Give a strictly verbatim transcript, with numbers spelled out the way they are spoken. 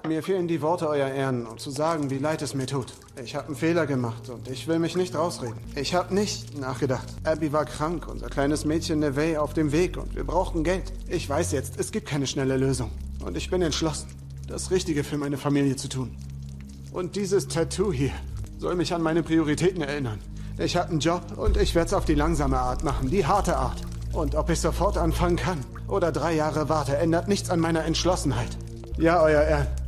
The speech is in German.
Mir fehlen die Worte, Euer Ehren, um zu sagen, wie leid es mir tut. Ich habe einen Fehler gemacht und ich will mich nicht rausreden. Ich habe nicht nachgedacht. Abby war krank, unser kleines Mädchen Neve auf dem Weg und wir brauchten Geld. Ich weiß jetzt, es gibt keine schnelle Lösung. Und ich bin entschlossen, das Richtige für meine Familie zu tun. Und dieses Tattoo hier soll mich an meine Prioritäten erinnern. Ich habe einen Job und ich werde es auf die langsame Art machen, die harte Art. Und ob ich sofort anfangen kann oder drei Jahre warte, ändert nichts an meiner Entschlossenheit. Ja, Euer Ehren.